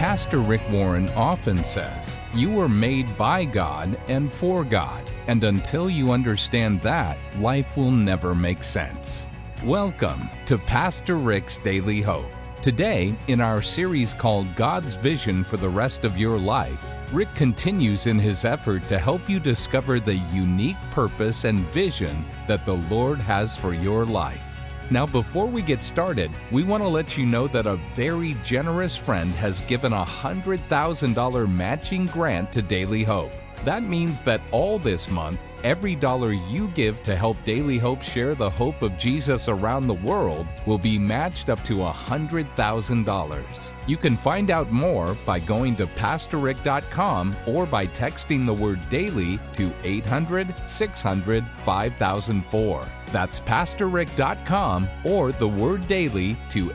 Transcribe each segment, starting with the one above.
Pastor Rick Warren often says, you were made by God and for God, and until you understand that, life will never make sense. Welcome to Pastor Rick's Daily Hope. Today, in our series called God's Vision for the Rest of Your Life, Rick continues in his effort to help you discover the unique purpose and vision that the Lord has for your life. Now, before we get started, we want to let you know that a very generous friend has given a $100,000 matching grant to Daily Hope. That means that all this month, every dollar you give to help Daily Hope share the hope of Jesus around the world will be matched up to $100,000. You can find out more by going to PastorRick.com or by texting the word DAILY to 800-600-5004. That's PastorRick.com or the word DAILY to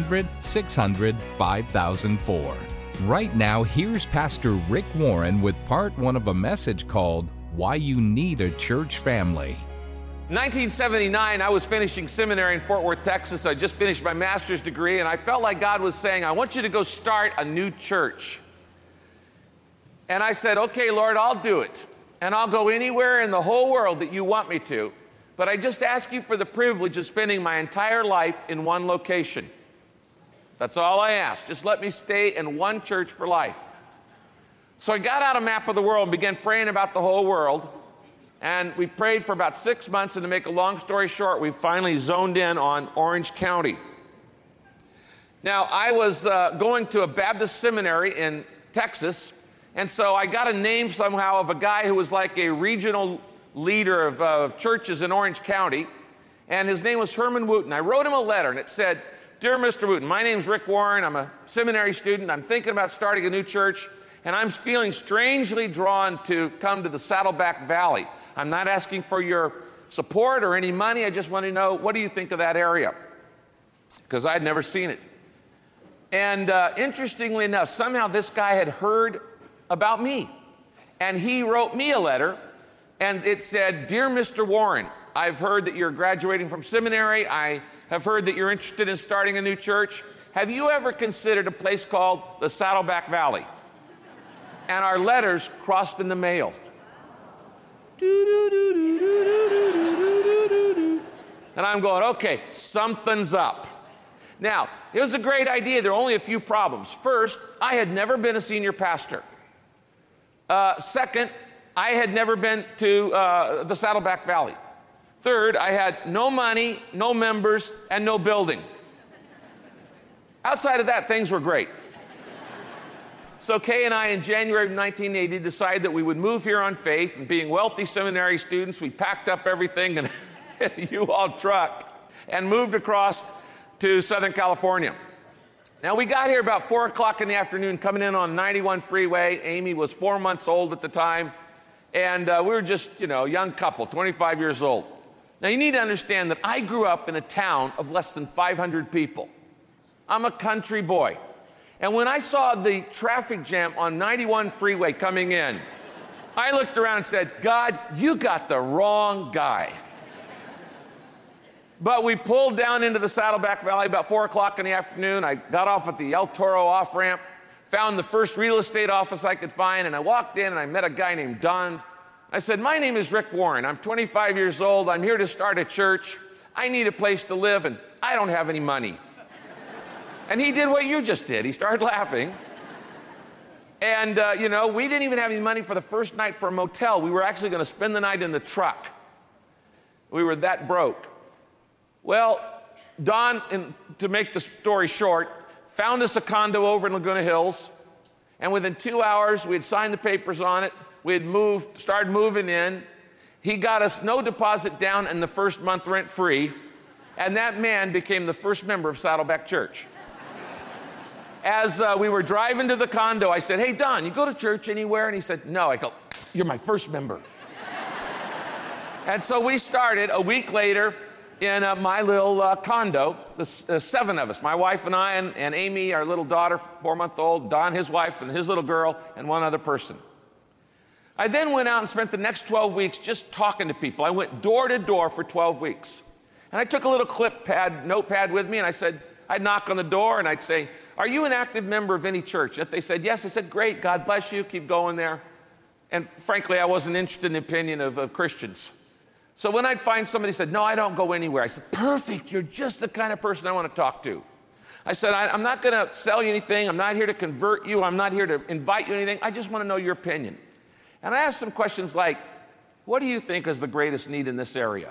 800-600-5004. Right now, here's Pastor Rick Warren with part one of a message called Why You Need a Church Family. In 1979, I was finishing seminary in Fort Worth, Texas. I just finished my master's degree, and I felt like God was saying, I want you to go start a new church. And I said, okay, Lord, I'll do it. And I'll go anywhere in the whole world that you want me to. But I just ask you for the privilege of spending my entire life in one location. That's all I ask. Just let me stay in one church for life. So I got out a map of the world and began praying about the whole world. And we prayed for about 6 months, and to make a long story short, we finally zoned in on Orange County. Now, I was going to a Baptist seminary in Texas, and so I got a name somehow of a guy who was like a regional leader of churches in Orange County, and his name was Herman Wooten. I wrote him a letter, and it said, Dear Mr. Wooten, my name's Rick Warren. I'm a seminary student. I'm thinking about starting a new church, and I'm feeling strangely drawn to come to the Saddleback Valley. I'm not asking for your support or any money. I just want to know, what do you think of that area? Because I'd never seen it. And interestingly enough, somehow this guy had heard about me, and he wrote me a letter, and it said, Dear Mr. Warren, I've heard that you're graduating from seminary. I have heard that you're interested in starting a new church. Have you ever considered a place called the Saddleback Valley? And our letters crossed in the mail. And I'm going, okay, something's up. Now, it was a great idea. There are only a few problems. First, I had never been a senior pastor. Second, I had never been to the Saddleback Valley. Third, I had no money, no members, and no building. Outside of that, things were great. So Kay and I, in January of 1980, decided that we would move here on faith, and being wealthy seminary students, we packed up everything in a U-Haul truck and moved across to Southern California. Now, we got here about 4 o'clock in the afternoon, coming in on 91 freeway. Amy was 4 months old at the time, and we were just, a young couple, 25 years old. Now, you need to understand that I grew up in a town of less than 500 people. I'm a country boy. And when I saw the traffic jam on 91 freeway coming in, I looked around and said, God, you got the wrong guy. But we pulled down into the Saddleback Valley about 4 o'clock in the afternoon. I got off at the El Toro off-ramp, found the first real estate office I could find, and I walked in and I met a guy named Don. I said, my name is Rick Warren. I'm 25 years old. I'm here to start a church. I need a place to live, and I don't have any money. And he did what you just did. He started laughing. And, we didn't even have any money for the first night for a motel. We were actually going to spend the night in the truck. We were that broke. Well, Don, to make the story short, found us a condo over in Laguna Hills. And within 2 hours, we had signed the papers on it. We had started moving in. He got us no deposit down and the first month rent free. And that man became the first member of Saddleback Church. As we were driving to the condo, I said, hey, Don, you go to church anywhere? And he said, no. I go, you're my first member. And so we started a week later in my little condo, the 7 of us, my wife and I, and Amy, our little daughter, 4-month-old, Don, his wife, and his little girl, and one other person. I then went out and spent the next 12 weeks just talking to people. I went door to door for 12 weeks. And I took a little notepad with me, and I said, I'd knock on the door and I'd say, are you an active member of any church? If they said yes, I said, great, God bless you, keep going there. And frankly, I wasn't interested in the opinion of Christians. So when I'd find somebody who said, no, I don't go anywhere, I said, perfect, you're just the kind of person I want to talk to. I said, I'm not going to sell you anything. I'm not here to convert you. I'm not here to invite you to anything. I just want to know your opinion. And I asked some questions like, what do you think is the greatest need in this area?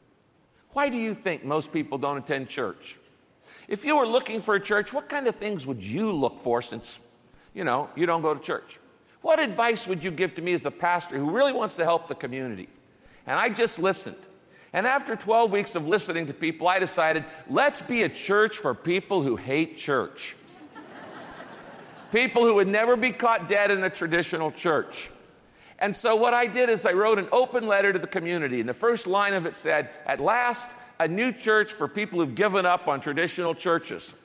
Why do you think most people don't attend church? If you were looking for a church, what kind of things would you look for since, you don't go to church? What advice would you give to me as a pastor who really wants to help the community? And I just listened. And after 12 weeks of listening to people, I decided, let's be a church for people who hate church. People who would never be caught dead in a traditional church. And so what I did is I wrote an open letter to the community. And the first line of it said, at last, a new church for people who've given up on traditional churches.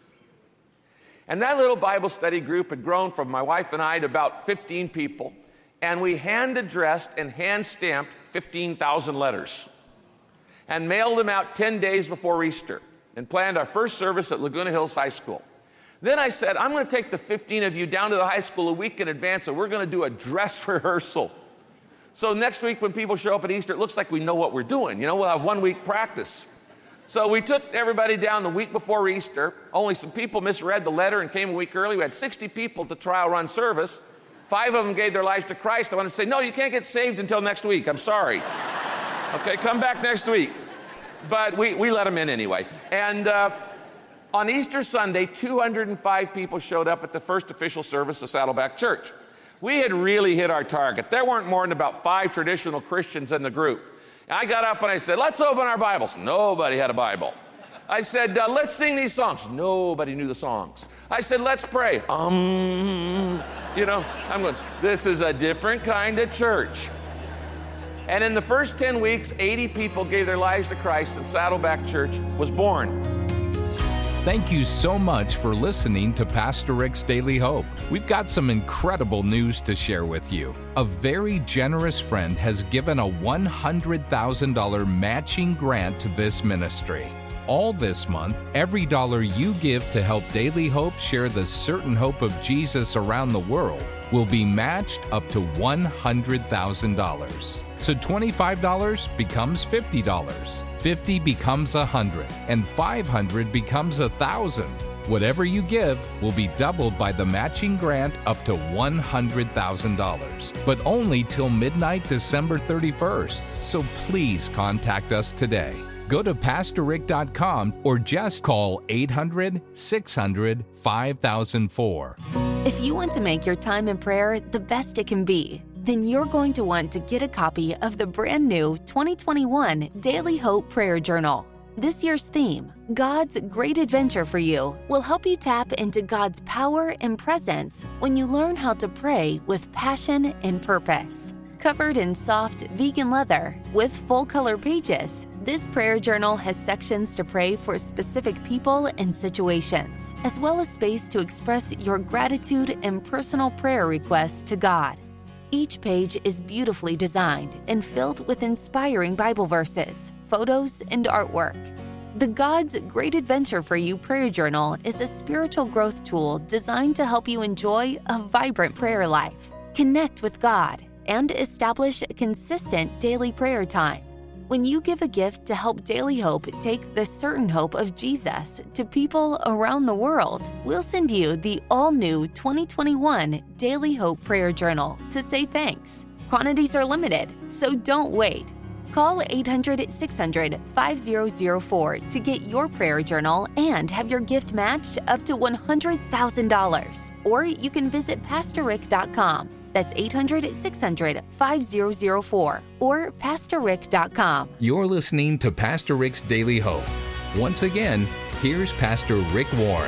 And that little Bible study group had grown from my wife and I to about 15 people. And we hand-addressed and hand-stamped 15,000 letters and mailed them out 10 days before Easter and planned our first service at Laguna Hills High School. Then I said, I'm going to take the 15 of you down to the high school a week in advance, and we're going to do a dress rehearsal. So next week when people show up at Easter, it looks like we know what we're doing. We'll have 1 week practice. So we took everybody down the week before Easter. Only some people misread the letter and came a week early. We had 60 people to trial run service. 5 of them gave their lives to Christ. I want to say, no, you can't get saved until next week. I'm sorry. Okay, come back next week. But we let them in anyway. And on Easter Sunday, 205 people showed up at the first official service of Saddleback Church. We had really hit our target. There weren't more than about 5 traditional Christians in the group. And I got up and I said, let's open our Bibles. Nobody had a Bible. I said, let's sing these songs. Nobody knew the songs. I said, let's pray. I'm going, this is a different kind of church. And in the first 10 weeks, 80 people gave their lives to Christ, and Saddleback Church was born. Thank you so much for listening to Pastor Rick's Daily Hope. We've got some incredible news to share with you. A very generous friend has given a $100,000 matching grant to this ministry. All this month, every dollar you give to help Daily Hope share the certain hope of Jesus around the world will be matched up to $100,000. So $25 becomes $50, $50 becomes $100, and $500 becomes $1,000. Whatever you give will be doubled by the matching grant up to $100,000, but only till midnight December 31st. So please contact us today. Go to PastorRick.com or just call 800-600-5004. If you want to make your time in prayer the best it can be, then you're going to want to get a copy of the brand new 2021 Daily Hope Prayer Journal. This year's theme, God's Great Adventure for You, will help you tap into God's power and presence when you learn how to pray with passion and purpose. Covered in soft vegan leather with full-color pages, this prayer journal has sections to pray for specific people and situations, as well as space to express your gratitude and personal prayer requests to God. Each page is beautifully designed and filled with inspiring Bible verses, photos, and artwork. The God's Great Adventure for You prayer journal is a spiritual growth tool designed to help you enjoy a vibrant prayer life, connect with God, and establish a consistent daily prayer time. When you give a gift to help Daily Hope take the certain hope of Jesus to people around the world, we'll send you the all-new 2021 Daily Hope Prayer Journal to say thanks. Quantities are limited, so don't wait. Call 800-600-5004 to get your prayer journal and have your gift matched up to $100,000. Or you can visit PastorRick.com. That's 800-600-5004 or PastorRick.com. You're listening to Pastor Rick's Daily Hope. Once again, here's Pastor Rick Warren.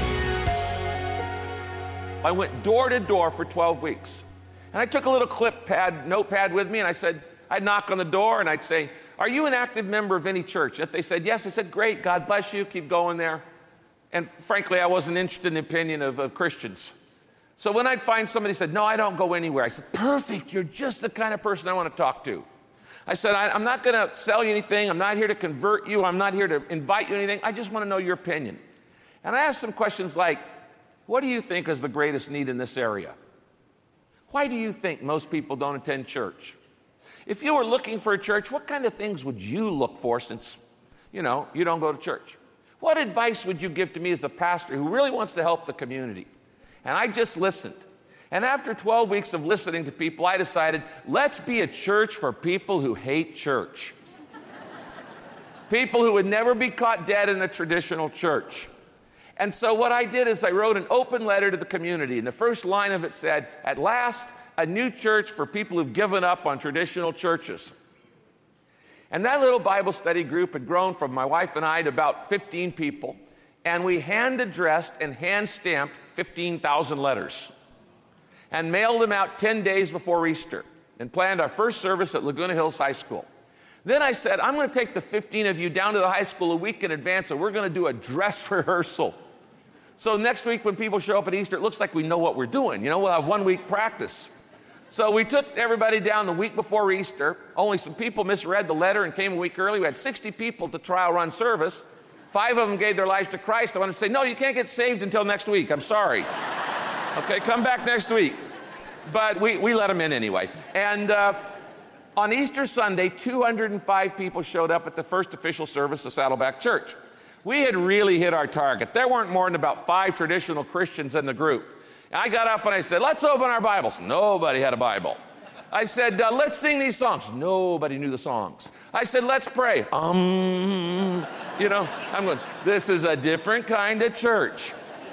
I went door to door for 12 weeks. And I took a little notepad with me, and I'd knock on the door and I'd say, are you an active member of any church? If they said yes, I said, great, God bless you, keep going there. And frankly, I wasn't interested in the opinion of Christians. So when I'd find somebody who said, no, I don't go anywhere, I said, perfect, you're just the kind of person I want to talk to. I said, I'm not going to sell you anything. I'm not here to convert you. I'm not here to invite you to anything. I just want to know your opinion. And I asked them questions like, what do you think is the greatest need in this area? Why do you think most people don't attend church? If you were looking for a church, what kind of things would you look for since, you don't go to church? What advice would you give to me as a pastor who really wants to help the community? And I just listened. And after 12 weeks of listening to people, I decided, let's be a church for people who hate church. People who would never be caught dead in a traditional church. And so what I did is I wrote an open letter to the community. And the first line of it said, at last, a new church for people who've given up on traditional churches. And that little Bible study group had grown from my wife and I to about 15 people. And we hand-addressed and hand-stamped 15,000 letters and mailed them out 10 days before Easter and planned our first service at Laguna Hills High School. Then I said, I'm going to take the 15 of you down to the high school a week in advance, and we're going to do a dress rehearsal. So next week when people show up at Easter, it looks like we know what we're doing. We'll have 1 week practice. So we took everybody down the week before Easter. Only some people misread the letter and came a week early. We had 60 people to trial run service. 5 of them gave their lives to Christ. I want to say, no, you can't get saved until next week. I'm sorry. Okay, come back next week. But we let them in anyway. And on Easter Sunday, 205 people showed up at the first official service of Saddleback Church. We had really hit our target. There weren't more than about 5 traditional Christians in the group. And I got up and I said, let's open our Bibles. Nobody had a Bible. I said, let's sing these songs. Nobody knew the songs. I said, let's pray. I'm going, this is a different kind of church.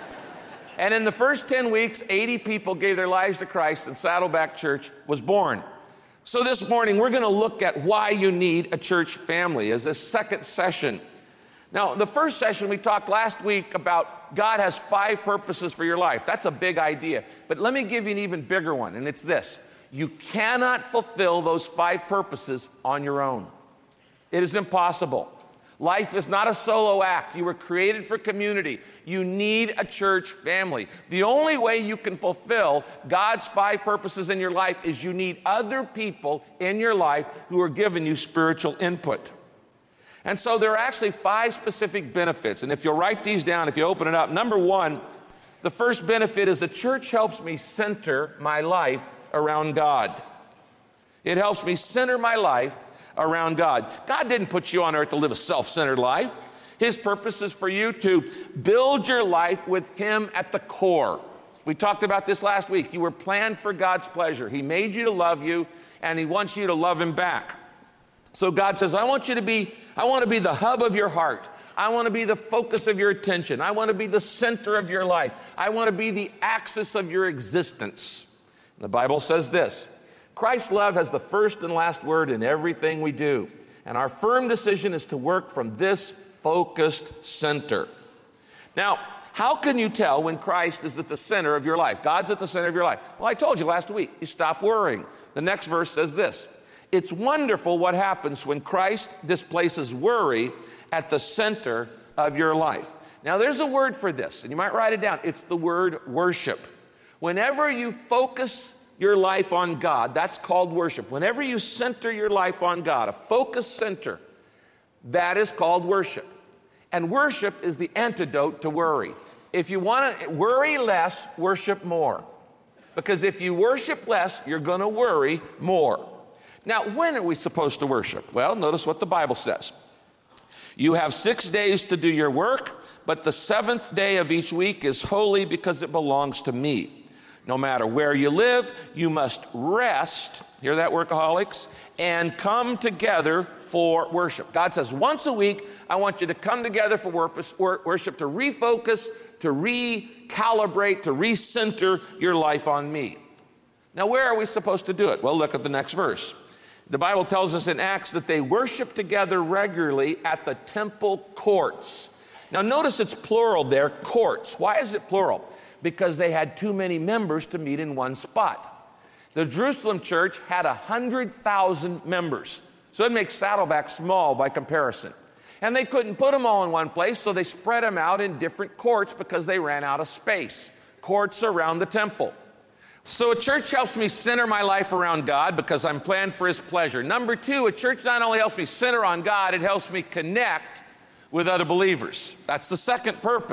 And in the first 10 weeks, 80 people gave their lives to Christ, and Saddleback Church was born. So this morning, we're going to look at why you need a church family as a second session. Now, the first session, we talked last week about God has 5 purposes for your life. That's a big idea. But let me give you an even bigger one, and it's this. You cannot fulfill those 5 purposes on your own. It is impossible. Life is not a solo act. You were created for community. You need a church family. The only way you can fulfill God's 5 purposes in your life is you need other people in your life who are giving you spiritual input. And so there are actually 5 specific benefits. And if you'll write these down, if you open it up, number 1, the first benefit is a church helps me center my life around God. It helps me center my life around God. God didn't put you on earth to live a self-centered life. His purpose is for you to build your life with Him at the core. We talked about this last week. You were planned for God's pleasure. He made you to love you, and He wants you to love Him back. So God says, I want to be the hub of your heart. I want to be the focus of your attention. I want to be the center of your life. I want to be the axis of your existence. And the Bible says this, Christ's love has the first and last word in everything we do. And our firm decision is to work from this focused center. Now, how can you tell when Christ is at the center of your life? God's at the center of your life. Well, I told you last week, you stop worrying. The next verse says this, it's wonderful what happens when Christ displaces worry at the center of your life. Now, there's a word for this, and you might write it down. It's the word worship. Whenever you focus your life on God, that's called worship. Whenever you center your life on God, a focused center, that is called worship. And worship is the antidote to worry. If you want to worry less, worship more. Because if you worship less, you're going to worry more. Now, when are we supposed to worship? Well, notice what the Bible says. You have 6 days to do your work, but the 7th day of each week is holy because it belongs to me. No matter where you live, you must rest, hear that, workaholics, and come together for worship. God says, once a week, I want you to come together for worship, to refocus, to recalibrate, to recenter your life on me. Now, where are we supposed to do it? Well, look at the next verse. The Bible tells us in Acts that they worship together regularly at the temple courts. Now, notice it's plural there, courts. Why is it plural? Because they had too many members to meet in one spot. The Jerusalem church had 100,000 members, so it makes Saddleback small by comparison. And they couldn't put them all in one place, so they spread them out in different courts because they ran out of space. Courts around the temple. So a church helps me center my life around God because I'm planned for His pleasure. Number 2, a church not only helps me center on God, it helps me connect with other believers. That's the second purpose.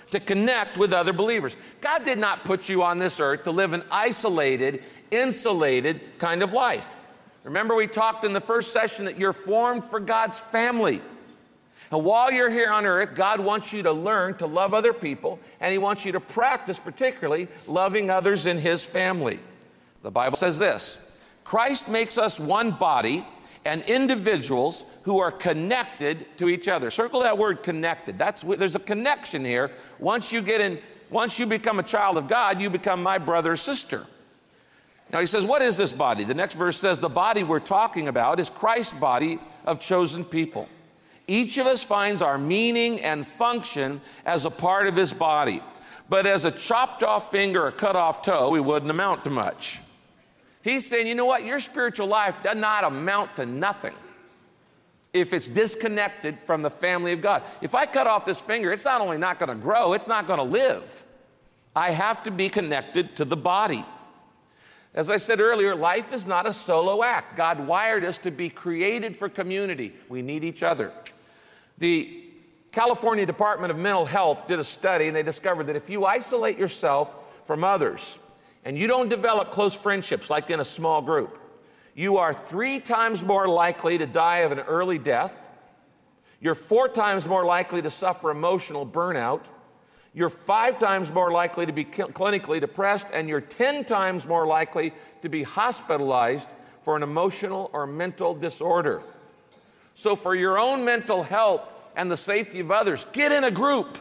to connect with other believers. God did not put you on this earth to live an isolated, insulated kind of life. Remember, we talked in the first session that you're formed for God's family. And while you're here on earth, God wants you to learn to love other people, and He wants you to practice particularly loving others in His family. The Bible says this: Christ makes us one body and individuals who are connected to each other. Circle that word connected. There's a connection here. Once you become a child of God, you become my brother or sister. Now he says, what is this body? The next verse says the body we're talking about is Christ's body of chosen people. Each of us finds our meaning and function as a part of His body. But as a chopped off finger or cut off toe, we wouldn't amount to much. He's saying, you know what? Your spiritual life does not amount to nothing if it's disconnected from the family of God. If I cut off this finger, it's not only not going to grow, it's not going to live. I have to be connected to the body. As I said earlier, life is not a solo act. God wired us to be created for community. We need each other. The California Department of Mental Health did a study, and they discovered that if you isolate yourself from others and you don't develop close friendships like in a small group, you are 3 times more likely to die of an early death. You're 4 times more likely to suffer emotional burnout. You're 5 times more likely to be clinically depressed, and you're 10 times more likely to be hospitalized for an emotional or mental disorder. So for your own mental health and the safety of others, get in a group.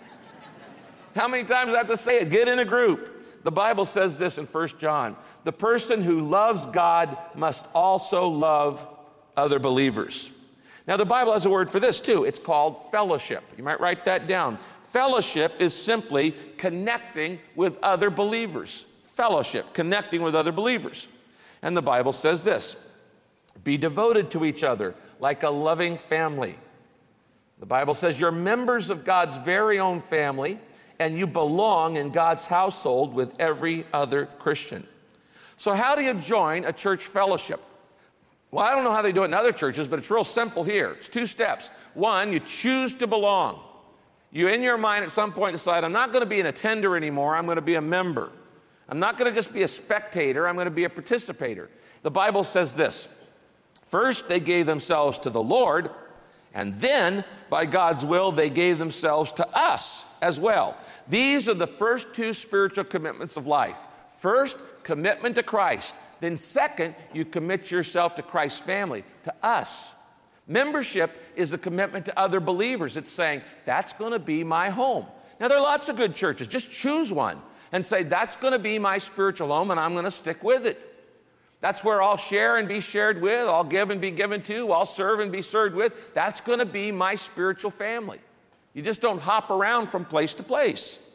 How many times do I have to say it? Get in a group. The Bible says this in 1 John. The person who loves God must also love other believers. Now the Bible has a word for this too. It's called fellowship. You might write that down. Fellowship is simply connecting with other believers. Fellowship, connecting with other believers. And the Bible says this: be devoted to each other like a loving family. The Bible says you're members of God's very own family, and you belong in God's household with every other Christian. So how do you join a church fellowship? Well, I don't know how they do it in other churches, but it's real simple here. It's 2 steps. 1, you choose to belong. You, in your mind, at some point decide, I'm not going to be an attender anymore, I'm going to be a member. I'm not going to just be a spectator, I'm going to be a participator. The Bible says this: first, they gave themselves to the Lord, and then, by God's will, they gave themselves to us as well. These are the first 2 spiritual commitments of life. First, commitment to Christ. Then second, you commit yourself to Christ's family, to us. Membership is a commitment to other believers. It's saying, that's going to be my home. Now, there are lots of good churches. Just choose one and say, that's going to be my spiritual home, and I'm going to stick with it. That's where I'll share and be shared with, I'll give and be given to, I'll serve and be served with. That's going to be my spiritual family. You just don't hop around from place to place.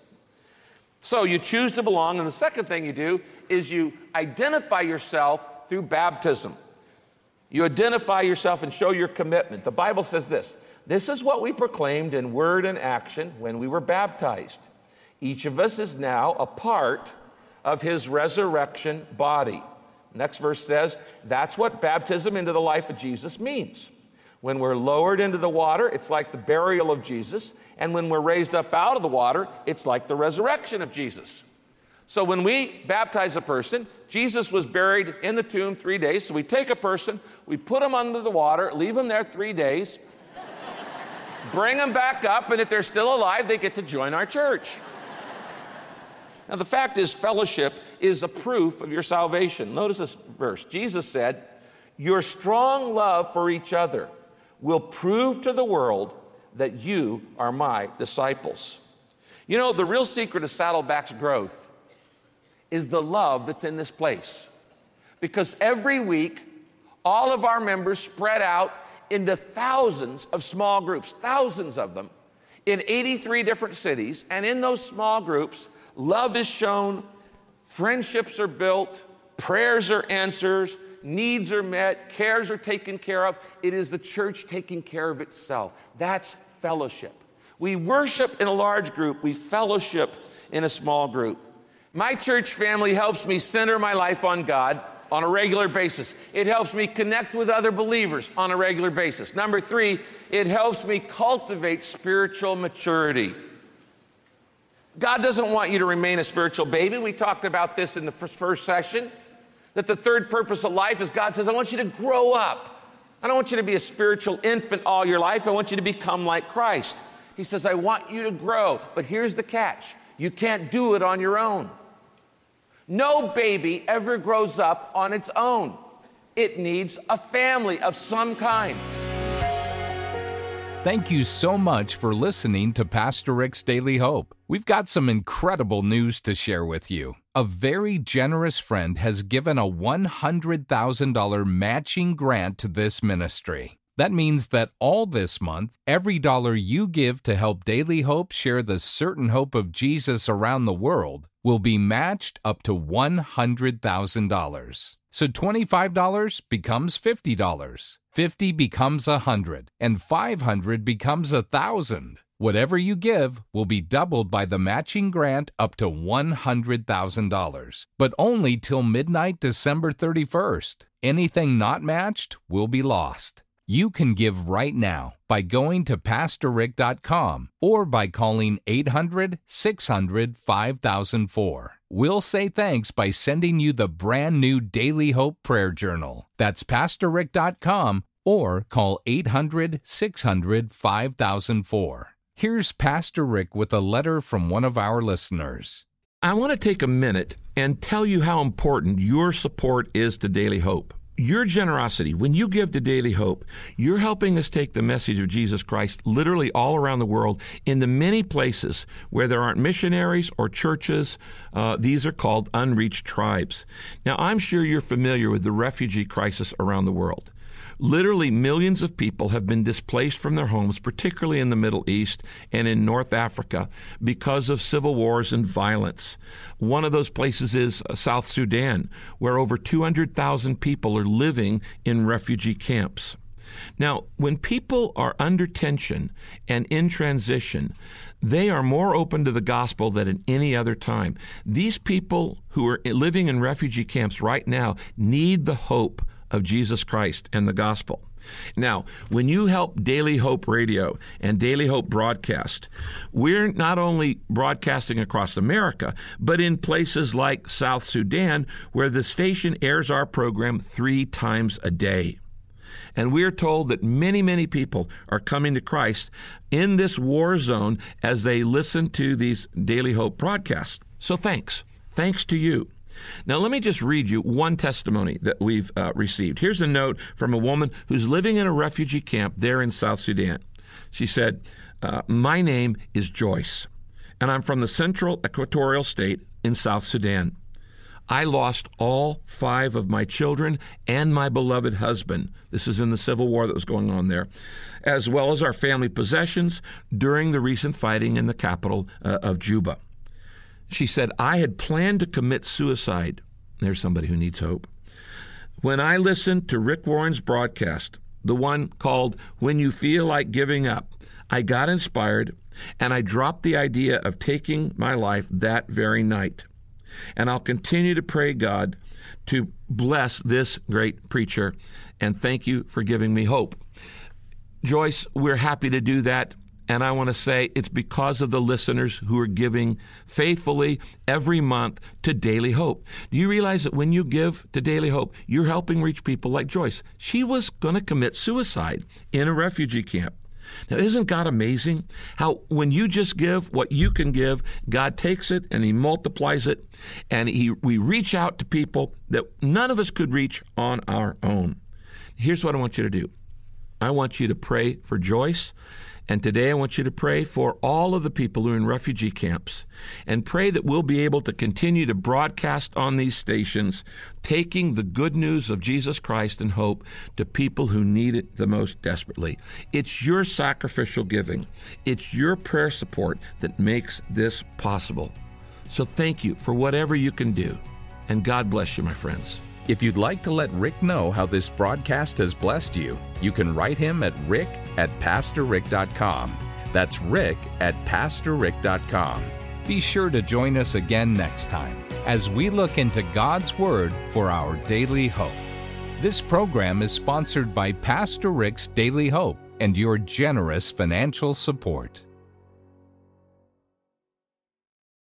So you choose to belong, and the second thing you do is you identify yourself through baptism. You identify yourself and show your commitment. The Bible says this: this is what we proclaimed in word and action when we were baptized. Each of us is now a part of His resurrection body. Next verse says, that's what baptism into the life of Jesus means. When we're lowered into the water, it's like the burial of Jesus. And when we're raised up out of the water, it's like the resurrection of Jesus. So when we baptize a person, Jesus was buried in the tomb 3 days. So we take a person, we put them under the water, leave them there 3 days, bring them back up, and if they're still alive, they get to join our church. Now, the fact is, fellowship is a proof of your salvation. Notice this verse. Jesus said, your strong love for each other will prove to the world that you are my disciples. You know, the real secret of Saddleback's growth is the love that's in this place. Because every week, all of our members spread out into thousands of small groups, thousands of them, in 83 different cities. And in those small groups, love is shown, friendships are built, prayers are answered, needs are met, cares are taken care of. It is the church taking care of itself. That's fellowship. We worship in a large group. We fellowship in a small group. My church family helps me center my life on God on a regular basis. It helps me connect with other believers on a regular basis. Number 3, it helps me cultivate spiritual maturity. God doesn't want you to remain a spiritual baby. We talked about this in the first session, that the third purpose of life is God says, I want you to grow up. I don't want you to be a spiritual infant all your life. I want you to become like Christ. He says, I want you to grow. But here's the catch. You can't do it on your own. No baby ever grows up on its own. It needs a family of some kind. Thank you so much for listening to Pastor Rick's Daily Hope. We've got some incredible news to share with you. A very generous friend has given a $100,000 matching grant to this ministry. That means that all this month, every dollar you give to help Daily Hope share the certain hope of Jesus around the world will be matched up to $100,000. So $25 becomes $50, $50 becomes $100, and $500 becomes $1,000. Whatever you give will be doubled by the matching grant up to $100,000, but only till midnight December 31st. Anything not matched will be lost. You can give right now by going to PastorRick.com or by calling 800-600-5004. We'll say thanks by sending you the brand new Daily Hope Prayer Journal. That's PastorRick.com or call 800-600-5004. Here's Pastor Rick with a letter from one of our listeners. I want to take a minute and tell you how important your support is to Daily Hope. Your generosity, when you give to Daily Hope, you're helping us take the message of Jesus Christ literally all around the world in the many places where there aren't missionaries or churches. These are called unreached tribes. Now, I'm sure you're familiar with the refugee crisis around the world. Literally millions of people have been displaced from their homes, particularly in the Middle East and in North Africa, because of civil wars and violence. One of those places is South Sudan, where over 200,000 people are living in refugee camps. Now, when people are under tension and in transition, they are more open to the gospel than at any other time. These people who are living in refugee camps right now need the hope of Jesus Christ and the gospel. Now, when you help Daily Hope Radio and Daily Hope Broadcast, we're not only broadcasting across America, but in places like South Sudan, where the station airs our program 3 times a day. And we're told that many, many people are coming to Christ in this war zone as they listen to these Daily Hope broadcasts. So thanks. Thanks to you. Now, let me just read you one testimony that we've received. Here's a note from a woman who's living in a refugee camp there in South Sudan. She said, my name is Joyce, and I'm from the Central Equatorial State in South Sudan. I lost all 5 of my children and my beloved husband. This is in the civil war that was going on there, as well as our family possessions during the recent fighting in the capital of Juba. She said, I had planned to commit suicide. There's somebody who needs hope. When I listened to Rick Warren's broadcast, the one called When You Feel Like Giving Up, I got inspired and I dropped the idea of taking my life that very night. And I'll continue to pray God to bless this great preacher, and thank you for giving me hope. Joyce, we're happy to do that. And I want to say it's because of the listeners who are giving faithfully every month to Daily Hope. Do you realize that when you give to Daily Hope, you're helping reach people like Joyce? She was going to commit suicide in a refugee camp. Now, isn't God amazing? How when you just give what you can give, God takes it and He multiplies it, and we reach out to people that none of us could reach on our own. Here's what I want you to do. I want you to pray for Joyce. And today I want you to pray for all of the people who are in refugee camps, and pray that we'll be able to continue to broadcast on these stations, taking the good news of Jesus Christ and hope to people who need it the most desperately. It's your sacrificial giving. It's your prayer support that makes this possible. So thank you for whatever you can do, and God bless you, my friends. If you'd like to let Rick know how this broadcast has blessed you, you can write him at rick@pastorrick.com. That's rick@pastorrick.com. Be sure to join us again next time as we look into God's Word for our daily hope. This program is sponsored by Pastor Rick's Daily Hope and your generous financial support.